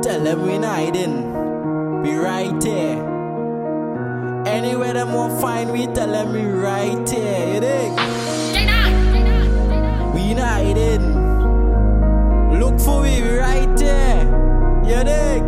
tell them we not hiding. We right here. Anywhere them won't find we, tell them we right here. You dig? We not hiding. Look for we right here. You dig?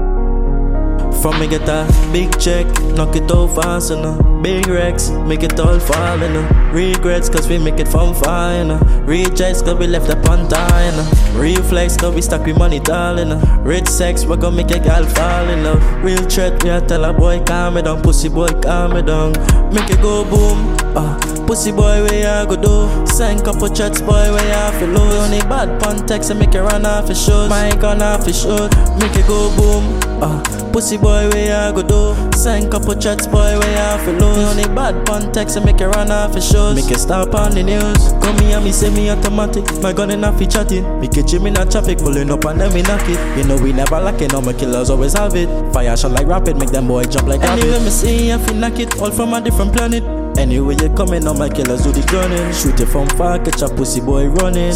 From me get a big check, knock it out fast, big Rex, make it all fall, regrets cause we make it from far, rejects cause we left upon time, reflex cause we stuck with money tall, rich sex we gon' make a gal fall in love, real threat we a tell a boy calm me down, pussy boy calm me down, make it go boom, pussy boy where ya go do, send couple chats boy where ya feel low, only bad context and make it run off his shoes, mic on off his shoes, make it go boom, pussy boy where ya go do, send couple chats boy where ya feel low, only bad context and make it run off his shoes, make it stop on the news, come here and me say me automatic, my gun in a fi chatting, me catch him in a traffic, pulling up and then we knock it, you know we never lack it, no my killers always have it, fire shot like rapid, make them boy jump like rabbit, anyway me see ya fi knock it, all from a different planet. Anyway you coming on my killers do the gunning, shoot it from far, catch a pussy boy running,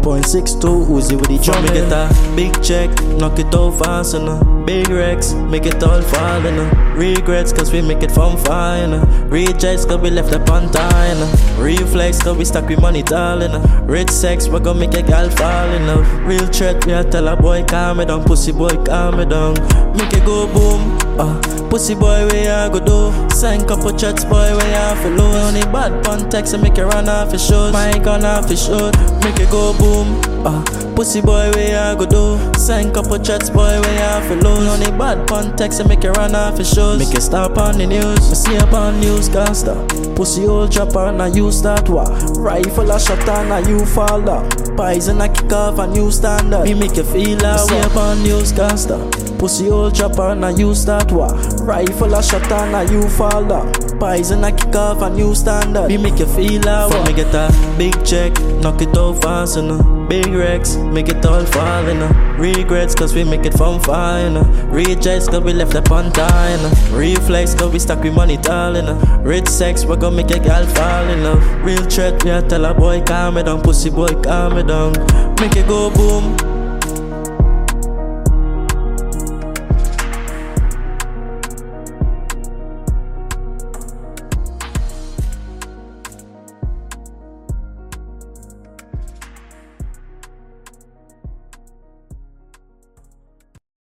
7.62 Uzi with the drumming. Me get a big check, knock it out fast, big Rex, make it all fall, regrets cause we make it from far, rejects cause we left upon time, reflex cause we stuck with money tall, rich sex we gon' make a gal fall in love, real threat we a tell a boy calm me down, pussy boy calm me down, make it go boom, pussy boy where ya go do, send couple chats boy where ya feel low, only bad context and make it run off his shoes, mic on off his shoes, make it go boom, pussy boy where ya go do, send couple chats boy where ya feel low, only bad context and make it run off his shoes, make it stop on the news, me see up on newscaster, pussy old chopper and you start what, rifle a shot and you fall down, poison a kick off and you stand up, me make you feel like me see up on newscaster, pussy old chopper and you start what, rifle a shot and you fall down, poison a kick off and you stand up, me make you feel like what, me get a big check, knock it out fast, big Rex, make it all fall, regrets cause we make it from far, rejects cause we left upon time, reflex cause we stuck with money tall, rich sex we gon' make a gal fall in love, real threat we a tell a boy calm me down, pussy boy calm me down, make it go boom,